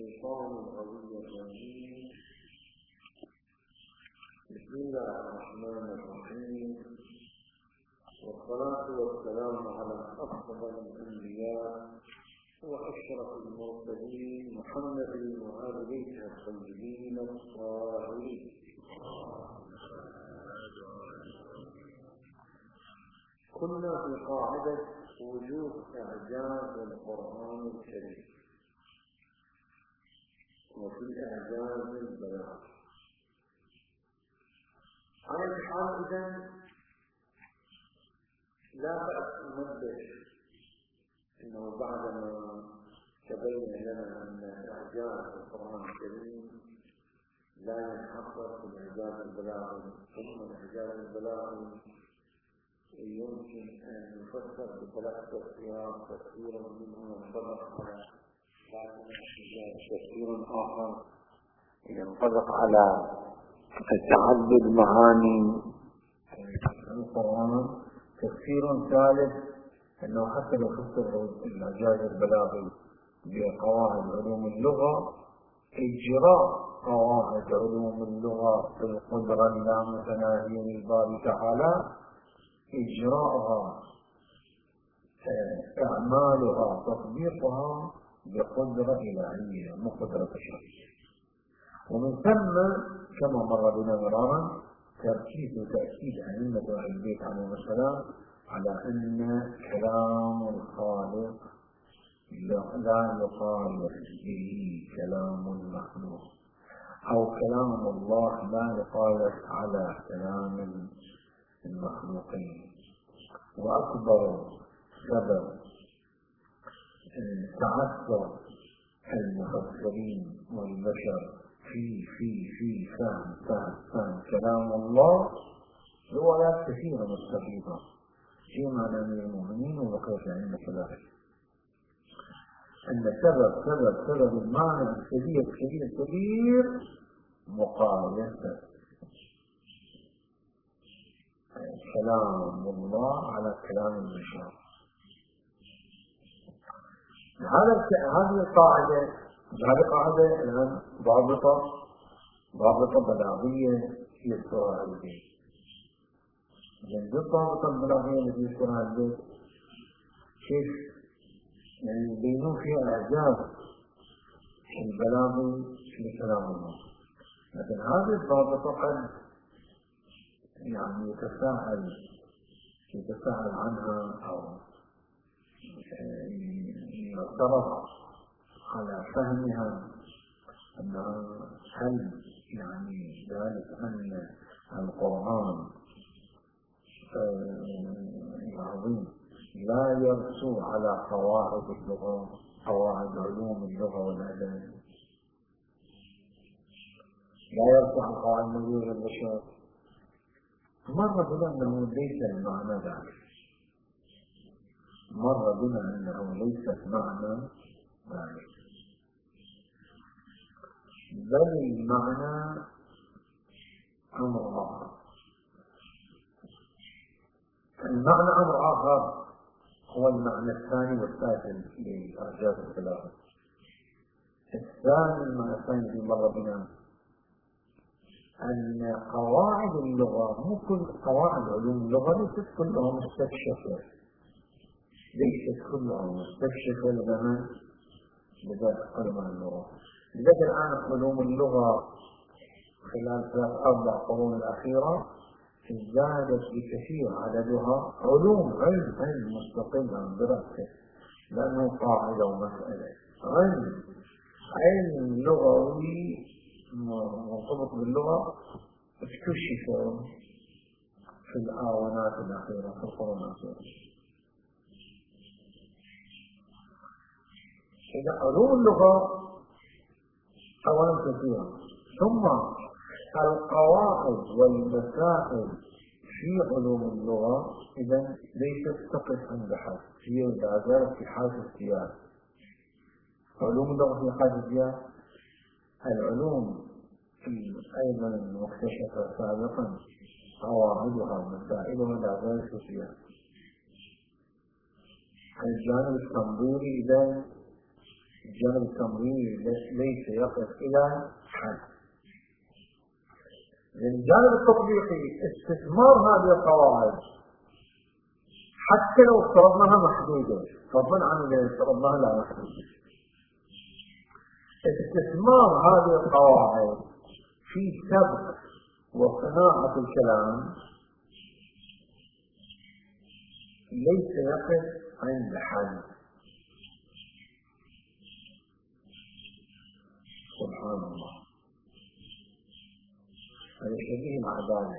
الشيطان الرجيم الرجيم. بسم الله الرحمن الرحيم، والصلاة والسلام على أفضل الأنبياء وأشرف المرسلين محمد وآل بيته الطيبين الطاهرين. كنا في قاعدة وجوب إعجاز القرآن الكريم وفي إعجاز البلاغ. على الحال إذن لا بأس ننبه أنه بعدما تبين لنا أن إعجاز القرآن الكريم لا ينحصر في الإعجاز البلاغي، ثم الإعجاز البلاغي يمكن أن يفسر بثلاث تفسيرات، تفسير منه ينطبق على تفسير آخر ينطبق على تعدد معاني القرآن، تفسير ثالث أنه حتى لو فسر الإعجاز البلاغي بقواعد علوم اللغة، إجراء قواعد علوم اللغة في القدرة اللامتناهية للباري تعالى، إجراءها إعمالها تطبيقها بقدرة إلهية مو قدرة بشرية. ومن ثم كما مر بنا مرارا تركيز وتأكيد أئمة أهل البيت عليهم السلام على أن كلام الخالق لا يقال به كلام المخلوق، أو كلام الله لا يقال على كلام المخلوقين. وأكبر سبب تعثر المفسرين والبشر في فهم كلام الله روايات كثيرة مستفيضة في معنى من المؤمنين وبقية أئمة كذلك، أن سبب المعنى الكبير مقايسة كلام الله على كلام البشر. هذه القاعدة الآن ضابطة بلاغية يذكرها البيت. جنب الضابطة البلاغية التي يذكرها البيت كيف يعني يبينون فيها إعجاز البلاغي لكلام الله، لكن هذه الضابطة قد يعني يتساءل عنها أو يعترض على فهمها، أنها هل يعني ذلك أن القرآن العظيم لا يرسو على قواعد اللغة، قواعد علوم اللغة والأدب، لا يرسو على قواعد مجيء البشر. مر بنا أنه ليس المعنى ذلك، ليس معنى ذلك، بل المعنى أمر آخر. المعنى أمر آخر هو المعنى الثاني والثالث لإعجاز البلاغة. المعنى الثاني في مر بنا أن قواعد اللغة مو كل قواعد علوم اللغة ليست كلها مستكشفة، لذلك علماء اللغة. لذلك الآن علوم اللغة خلال 3-4 قرون الأخيرة ازدادت بكثير عددها علم مستقل عن دراسته، لأنه قاعدة ومسألة علم لغوي مرتبط باللغة اكتشف في الآونات الأخيرة، في القرون الأخيرة. إذا علوم اللغة أولا كثيرة، ثم القواعد والمسائل في علوم اللغة إذا ليست تقف عند حد، هي لا زالت في حاجة اختيار. علوم اللغة في حاجة اختيار. العلوم أيضا المكتشفة سابقا قواعدها ومسائلها لا زالت اختيار. الجانب التنظيري إذا الجانب التمويلي ليس يقف إلى حد. الجانب التطبيقي استثمار هذه القواعد حتى لو افترضناها محدودة، فضلا عن إذا افترضناها لا محدودة، استثمار هذه القواعد في سبق وصناعة الكلام ليس يقف عند حد. سبحان الله. هذا شبيه العدالة،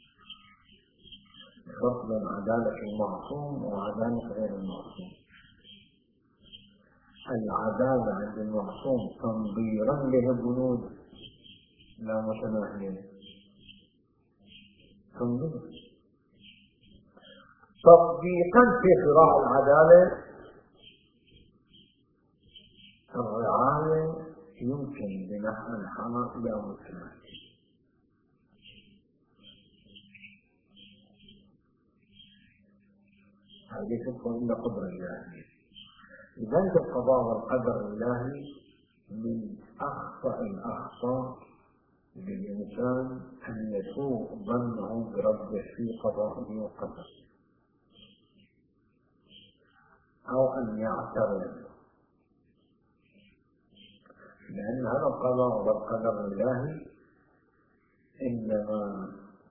فرق بين عدالة المعصوم وعدالة غير المعصوم. العدالة عند المعصوم تنظيرا له بنود لا متناهية، تنظير. تطبيقا في صراع العدالة الرعاية يمكن بنحو الحمى إلى متناهية. هذه تكون إلا قدر الله. لذلك القضاء والقدر الإلهي من أخطأ الأخطاء للإنسان أن يسوء ظنه بربه في قضائه وقدره، أو أن يعترض، لأن هذا القضاء والقدر الإلهي إنما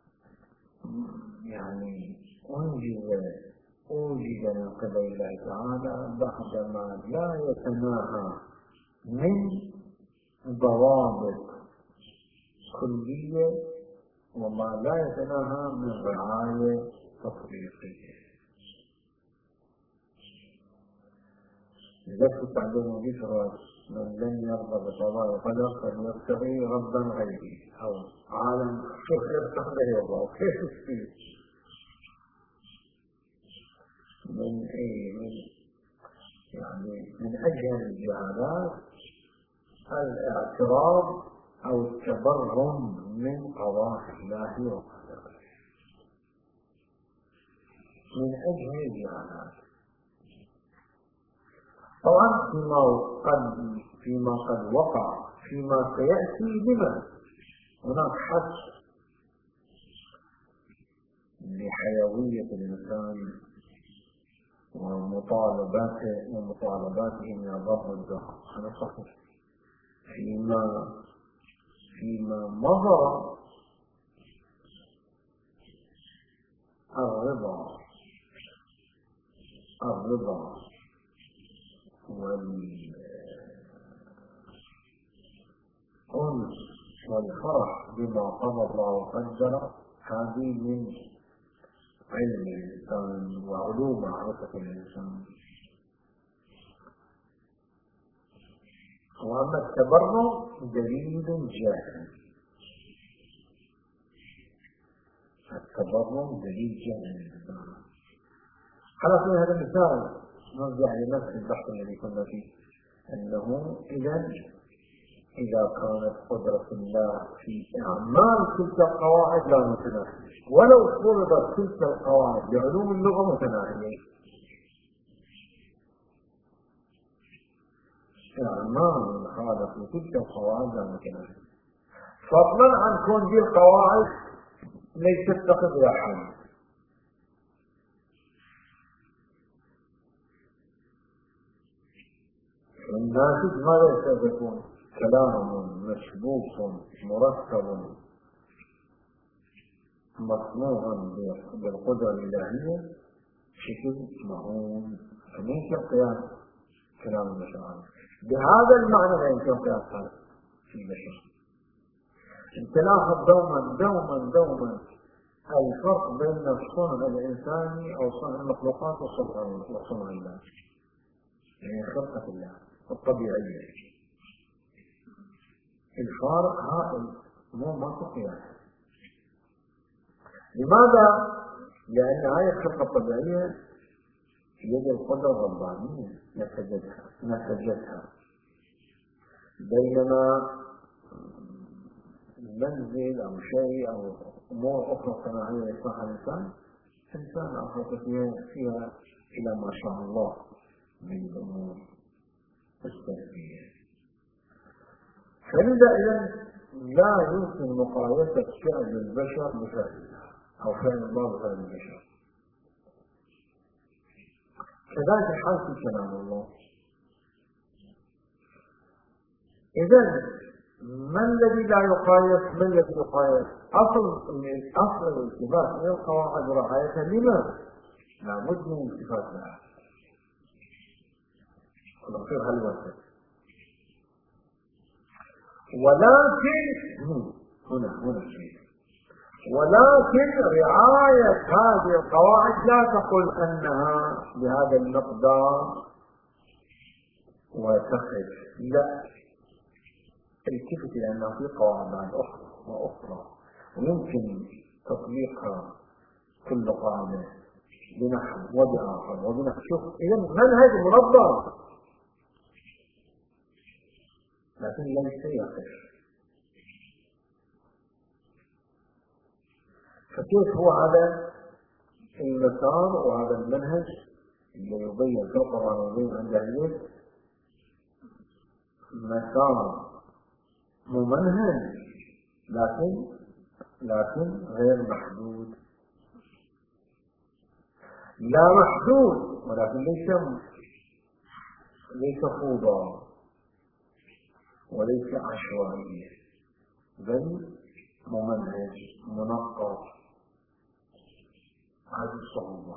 يعني أوجد من قبل الله تعالى بعدما لا يتناهى من ضوابط كلية وما لا يتناهى من رعاية تطبيقية. لذلك تعلموا بشرى من لم يرضى بقضاء القدر فليبتغي ربا غيره، أو عالم شوف يبتغي الله كيف يصير من من أجل الجهالات الاعتراض أو التبرم من قضاء الله وقدره، من أجل الجهالات. طبعا فيما قد وقع فيما سيأتي لمن هناك حد لحيوية الإنسان ومطالباته من الرب والزهر. هذا صحيح. فيما مضى الرضا والأنس والفرح بما قضى الله وقدر، هذه من علم الإنسان وعلوم معرفة الإنسان. وأما التبرم دليل جاهل، التبرم دليل جاهل. على كل هذا المثال نرجع لنفس البحث الذي كنا فيه، أنه إذا كانت قدرة الله في إعمال تلك القواعد لا متناهية، ولو فرضت تلك القواعد بعلوم اللغة متناهية، إعمال الخالق لتلك القواعد لا متناهية، فضلا عن كون دي القواعد ليست تقضي حد. الناتج ماذا سيكون؟ كلام مسبوق مرتب مصنوع بالقدرة الإلهية بشكل مهون، فليس قياس كلام البشر. بهذا المعنى لا يمكن قياس في البشر. تلاحظ دوما الفرق بين الصنع الإنساني أو صنع المخلوقات وصنع الله، يعني خلقة الله الطبيعية. الفارق هائل، مو قياس. لماذا؟ لأن هذه الخلقة الطبيعية يد القدرة الربانية نسجتها، بينما منزل أو شيء أو أمور أخرى صناعية يصنعها الإنسان أخرى فيها إلى ما شاء الله من الأمور السلبية. فلذا لا يمكن مقايسة فعل البشر بفعل الله أو فعل الله بفعل البشر. كذلك الحال في كلام الله. إذن ما الذي لا يقايس؟ ما الذي يقايس؟ أصل الالتفات من القواعد رعاية لما؟ لابد من التفات لها. ونصير هالوسط. ولكن هنا شيء. ولكن رعاية هذه القواعد لا تقل أنها بهذا المقدار وتخف، لا، التفت إلى أنه في قواعد أخرى ويمكن تطبيقها كل قاعدة بنحو وبآخر وبنحو. شوف، إذا منهج منظم لكن ليس يقف. فكيف هو هذا المسار وهذا المنهج اللي يبين في القرآن ويبين عند العلم مسار ممنهج لكن غير محدود، لا محدود ولكن ليس فوضى وليس عشوائية، بل ممنهج منقط. هذه الصعوبة،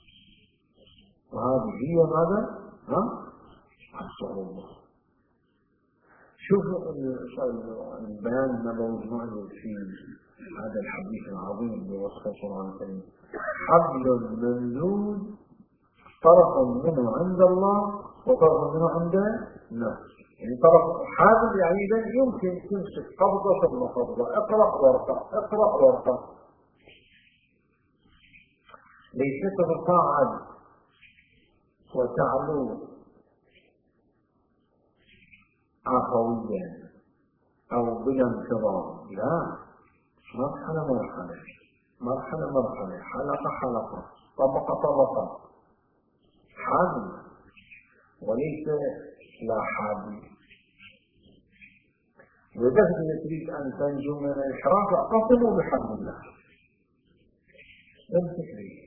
وهذه هي ماذا؟ الصعوبة. شوفوا البيان النبوي الموجود في هذا الحديث العظيم بوصف القرآن الكريم: حبل ممدود طرف منه عند الله وطرف منه عند الناس. يعني طرف حابل يعني يمكن تمسك قبضة ثم قبضة، اقرأ ورقة، ليس تتصاعد وتعلو عفويا أو بلا انتظام، لا، مرحلة، حلقة، طبقة، حابل وليس لا حابل. وإذا تريد أن تنجو من الإحراف فاعتصموا بحبل الله، لم تكري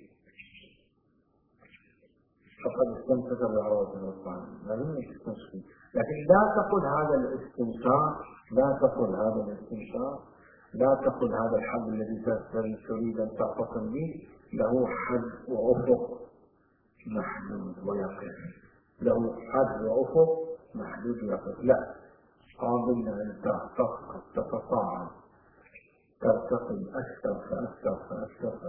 فقد استمسك بالعروة الوثقى، لم تستمسك. لكن لا تقل هذا هذا الحبل الذي تريد أن تعتصم به له حد وأفق محدود ويقف، لا، قابلنا أن تتصاعد، ترتقي أكثر.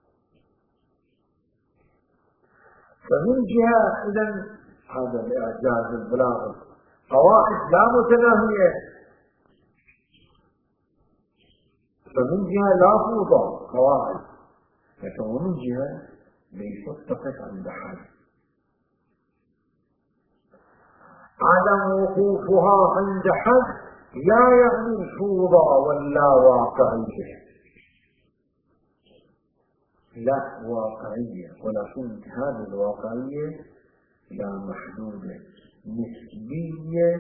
فمن جهة إذن هذا الإعجاز البلاغي قواعد لا متناهية، فمن جهة لا فوضى قواعد، لكن ومن جهة ليست تقف عند حد. عدم وقوفها عند حد لا يعني الفوضى ولا واقعية، لا واقعية، ولكن هذه الواقعية لا محدودة، نسبية،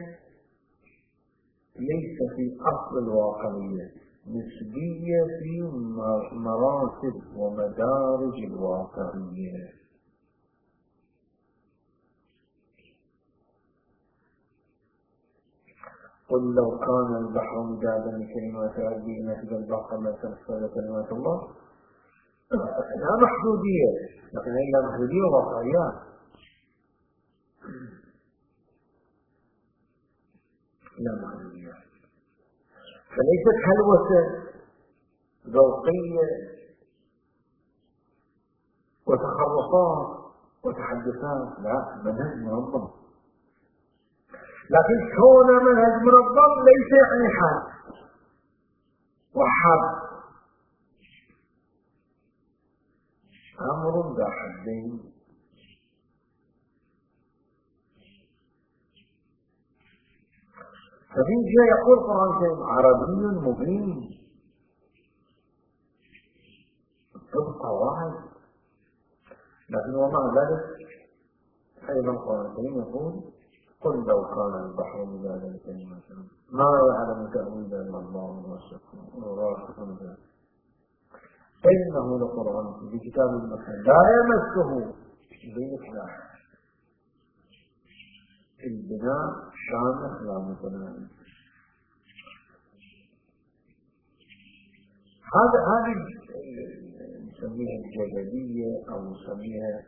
ليس في أصل الواقعية، نسبية في مراتب ومدارج الواقعية. قل لو كان البحر مدادا لكلمات ربي لنفذ البحر ما تنفذ كلمات الله. لا محدودية، لكن هي محدودية واقعيات، لا محدودية، فليست هلوسة ذوقية وتخرصات وتحدثات، لا، منهج منظم. لكن كون منهج منظم ليس يعني حد وحد، أمر ذا حدين. ففي جاء يقول القرآن الكريم عربي مبين بالقواعد، لكن ومع ذلك أيضا القرآن الكريم يقول قل لو كان البحر مدادا لكلمات ما يعلم تأويله إلا الله والراسخون في إنه لقرآن في كتاب مكنون لا يمسه بإصلاح. البناء شامخ لا متناهي. هذه نسميها الجدلية أو نسميها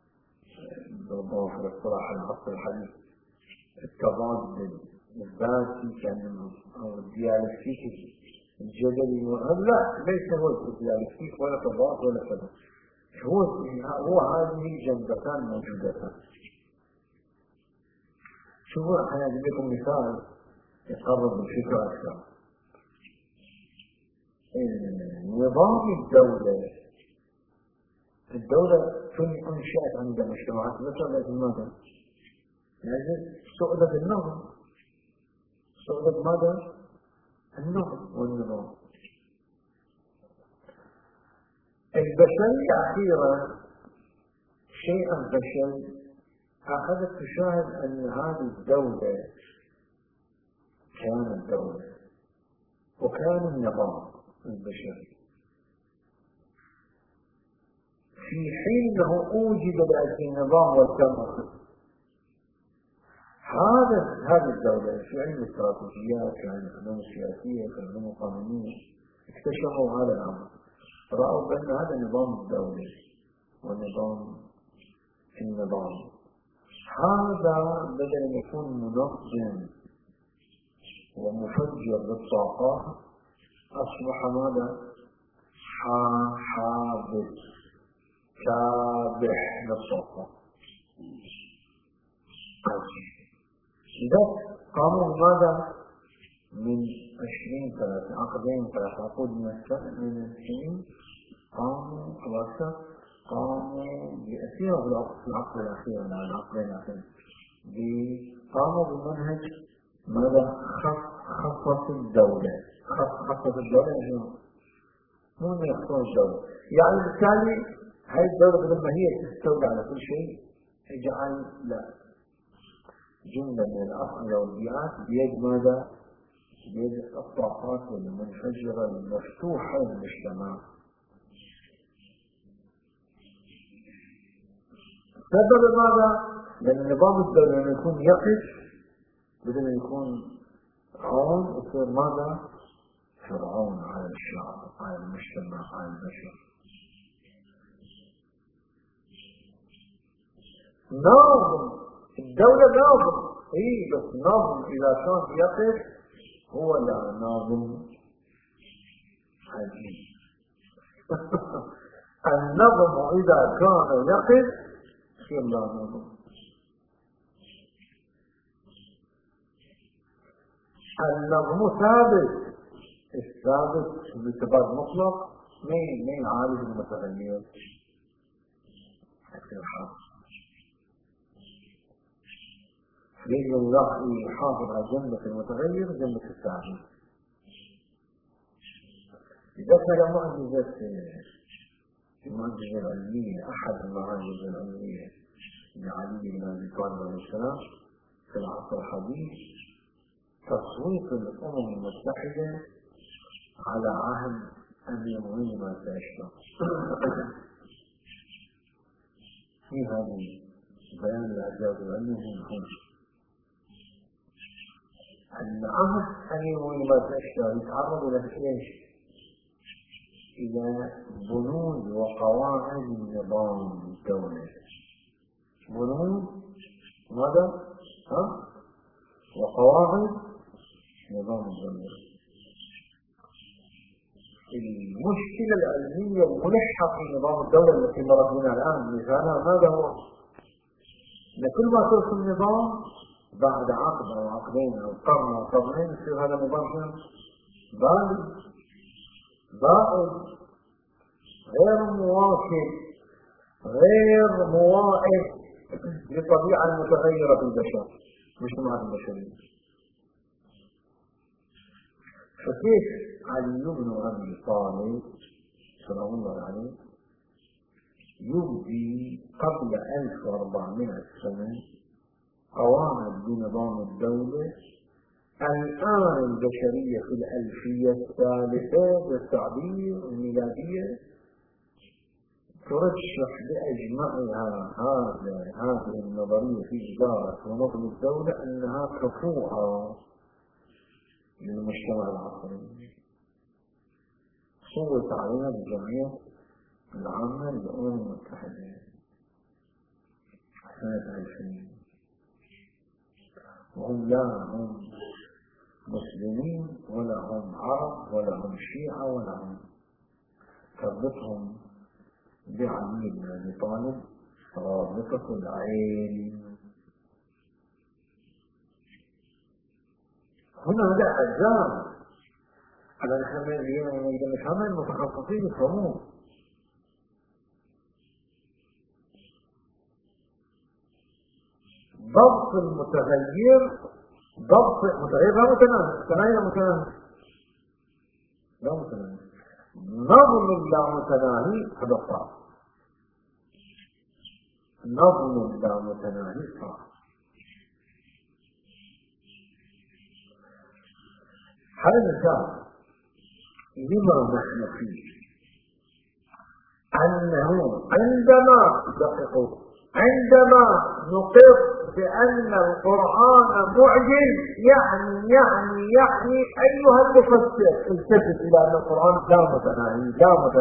في الاصطلاح العصر الحديث التضاد الذاتي أو الديالكتيك الجدلي. لا، ليس هو الديالكتيك ولا تضاد ولا كذا، هو هذه جنبتان موجودتان. شوفوا أنا أجيب لكم مثال يقرب الفكرة أكثر. نظام الدولة أنشأت عند مجتمعات مثل ماذا؟ لأجل سؤدة النظم، سؤدة ماذا؟ النظم والنظام. البشرية أخيرا شيئا فشل أخذت تشاهد أن هذه الدولة كانت دولة وكان النظام البشري، في حين أنه أوجد ذلك النظام والتمرد. هذه الدولة في علم الاستراتيجيات، في علم العلوم السياسية، في العلوم القانونية، اكتشفوا هذا الأمر، رأوا بأن هذا نظام الدولة ونظام النظام هذا بدل أن يكون منظم ومفجر للطاقات أصبح ماذا؟ حابس كابح للطاقات. إذا قاموا ماذا؟ من 20 سنة عقدين 3 عقود من السنين قاموا بأسيرة في العقد الأخير من العقدين الأخير قاموا بمنهج ماذا؟ خصص الدولة. خصص الدولة مو أن يخصص الدولة، يعني بالتالي هاي الدولة بدل ما هي تستولي على كل شيء اجعل لا جملة من الأصل والبيئات بيد ماذا؟ بيد الطاقات المنفجرة المفتوحة للمجتمع. سبب ماذا؟ لأن نظام الدولة لما يكون يقف بدل ما يكون عون يصير ماذا؟ فرعون على الشعب، على المجتمع، على البشر. نظم الدولة نظم، بس نظم إذا كان يقف هو لا نظم عجيب. النظم إذا كان يقف يصير لا نظم. النظم ثابت، الثابت باعتبار مطلق ما يعالج المتغير. يجب الله يحافظ على جنبة المتغير جنبة الثابت. إذا كان المعجزة العلمية أحد المعاجز العلمية لعلي بن أبي طالب عليه السلام في العصر الحديث تصويت الأمم المتحدة على عهد أمير المؤمنين ما تشتغل. في هذه بيان الإعجاز العلمي هنا أن عهد أمير المؤمنين ما تشتغل يتعرض إلى إيش؟ إلى بنود وقواعد نظام الدولة. بنود ماذا؟ وقواعد نظام الدولة. المشكلة العلمية الملحة في نظام الدولة التي مرت بنا الآن مثالها ماذا هو؟ أن كل ما ترسل النظام بعد عقد أو عقدين أو قرن أو قرنين يصير هذا النظام بائد غير مواكب غير موائد للطبيعة المتغيرة في البشر مجتمعات البشرية. فكيف علي بن أبي طالب سلام الله عليه يبدي قبل 1400 سنة قوامت بنظام الدولة الآن البشرية في الألفية الثالثة بالتعبير الميلادية ترشح بأجمعها هذه النظرية في إدارة ونظم الدولة أنها كفوها للمجتمع العصري. صوت عليها الجمعية العامة للأمم المتحدة سنة 2000، وهم لا هم مسلمين ولا هم عرب ولا هم شيعة ولا هم، تربطهم بعلي بن أبي طالب رابطة العين. هنا لا أجزاء على الخمال المتخصصين يفهمون. ضبط المتغير، ضبط متغير لا متناهي، متناهي متناهي لا متناهي، نظم لا متناهي هذا صعب، نظم لا متناهي صعب. هذا لما نحن فيه أنه عندما نقر بأن القرآن معجز يعني أيها المفسر التفت إلى أن القرآن لا متناهي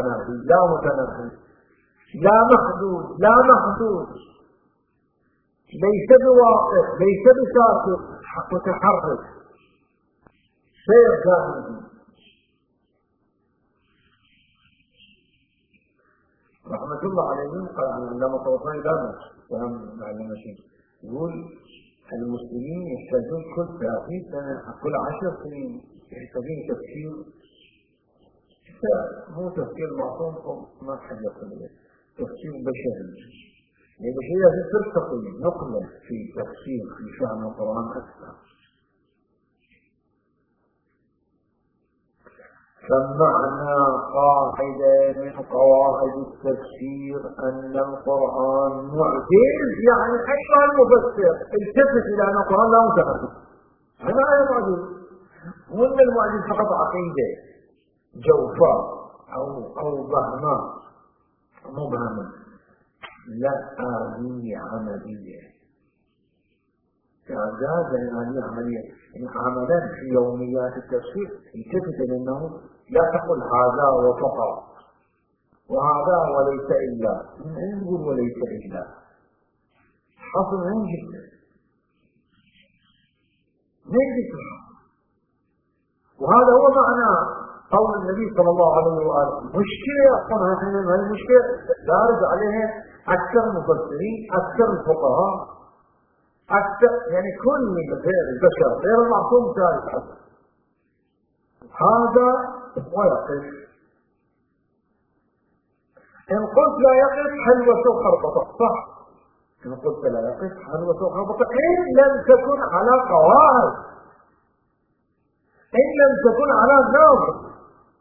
لا محدود ليس بواقف ليس بساكت متحرك سير كامل. رحمة الله عليهم قال عندما توصلنا إلى كلام معلم شيء يقول المسلمين يحتاجون كل 30 سنة كل 10 سنين يحتاجون تفكير، مو تفكير معصوم ما حد يقول تفكير بشري، يعني البشرية ترتقي نقلة في تفسير في شأن القرآن أكثر. فمعنى قاعدة من قواعد التفسير أن القرآن معجز يعني أيها المفسر التفت إلى أن القرآن لا متناهي، هذا لا معجز، وأن المعجز فقط عقيدة جوفاء أو بهماء مبهمة، لا آلية عملية. إعجاز آلية عملية عملا في يوميات التفسير التفت لأنه لا تقل هذا وفقط وهذا وليس إلا، من يقول وليس إلا حصل من جدا وهذا هو معنى قول النبي صلى الله عليه وآله. مشكلة أصلا هذه المشكلة دارج عليها أكثر المفسرين أكثر الفقهاء أكثر، يعني كل غير البشر غير المعصوم ثالث هذا ويقف. إن قلت لا يقف حلوة وخربطة صح، إن قلت لا يقف حلوة وخربطة إن لم تكن على قواعد، إن لم تكن على نظر.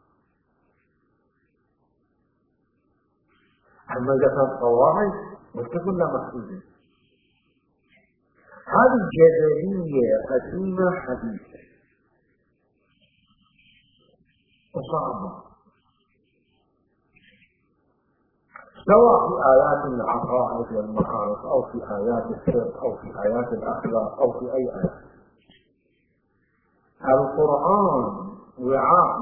أما إذا كانت قواعد وتكن لا محدودة. هذه جدلية قديمة حديثة وصعبة، سواء في آيات العقائد والمعارف أو في آيات السر أو في آيات الأخلاق أو في أي آيات. القرآن وعاء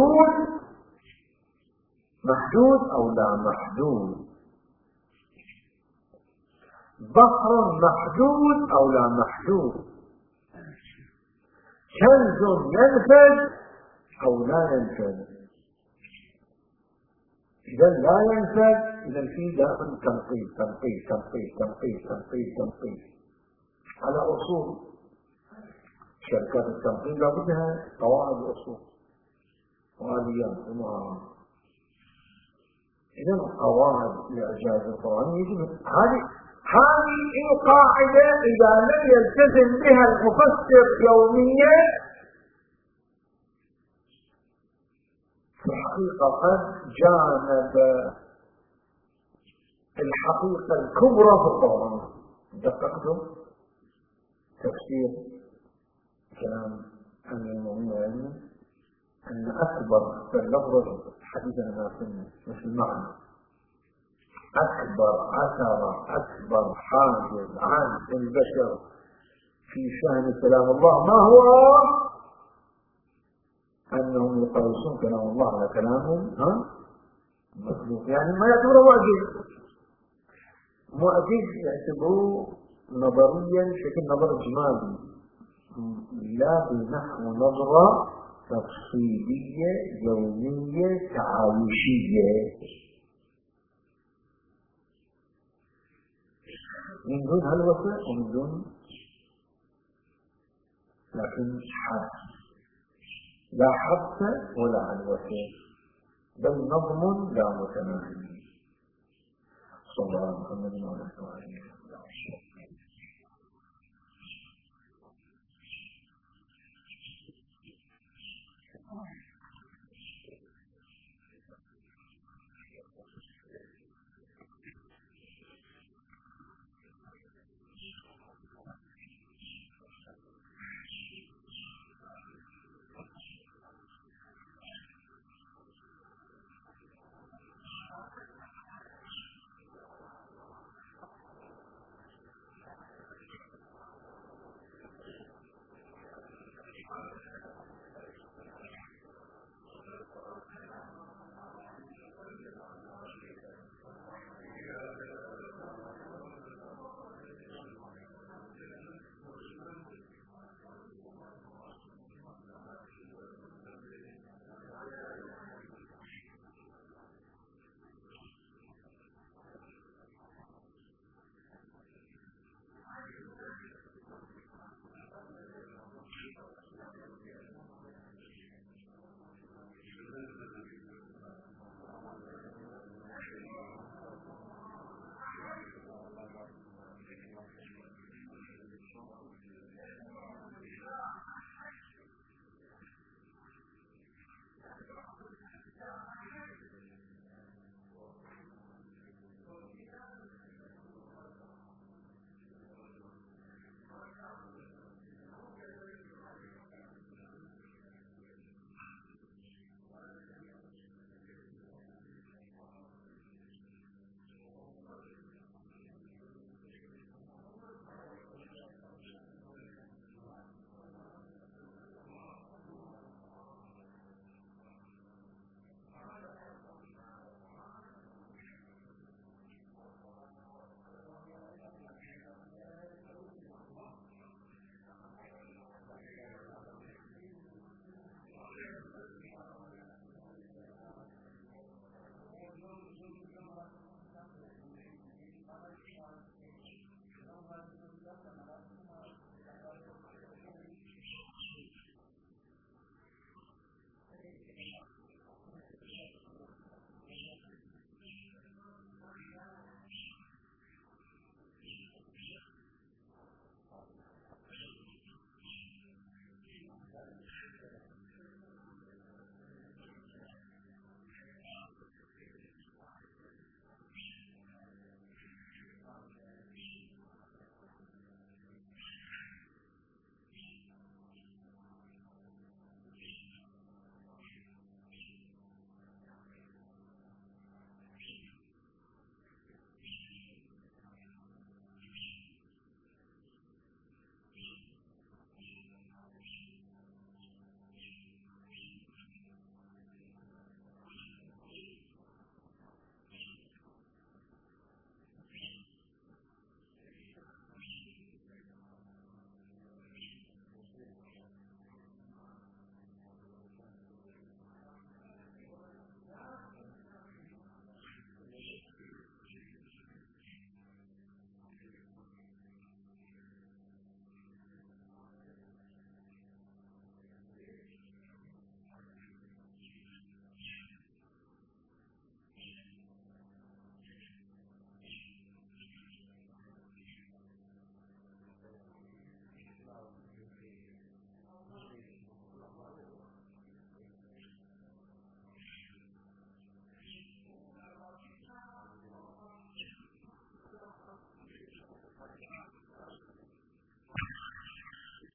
محدود أو لا محدود، بحر محدود أو لا محدود، كنز ينفذ أو لا ينفذ. إذا لا ينفذ إذا في داخل تنقيب على أصول. شركات التنقيب لابدها قواعد الأصول وآليات ومعارف. إذا القواعد لإعجاز القرآن يجب هذه القاعدة إذا لم يلتزم بها المفسر يوميا في الحقيقة قد جانب الحقيقة الكبرى في القرآن. دققتم؟ تفسير كلام أمير المؤمنين أن أكبر اللفظ حديثنا ما سنة مش المعنى أكبر أثر أكبر حاجز عن البشر في شأن كلام الله ما هو أنهم يقيسون كلام الله على كلامهم مخلوق يعني ما يعتبره معجز يعتبروه نظريا شكل نظر إجمالي لا بنحو نظرة تفصيلية يومية تعايشية من دون هلوسة ومن دون لكن حد لا حبس ولا هلوسة بل نظم لا متناهي صلى الله عليه وسلم